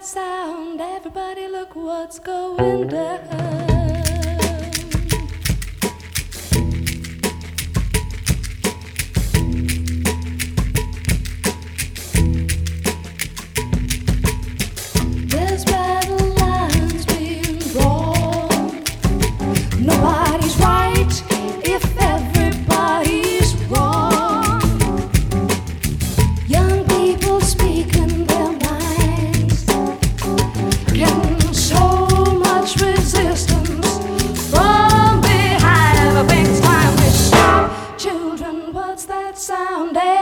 that sound? Everybody look what's going down. There's battle lines being drawn. Nobody's right if everybody's wrong. Young people speaking their minds can show much resistance from behind. Everything's time to stop. Children, what's that sound?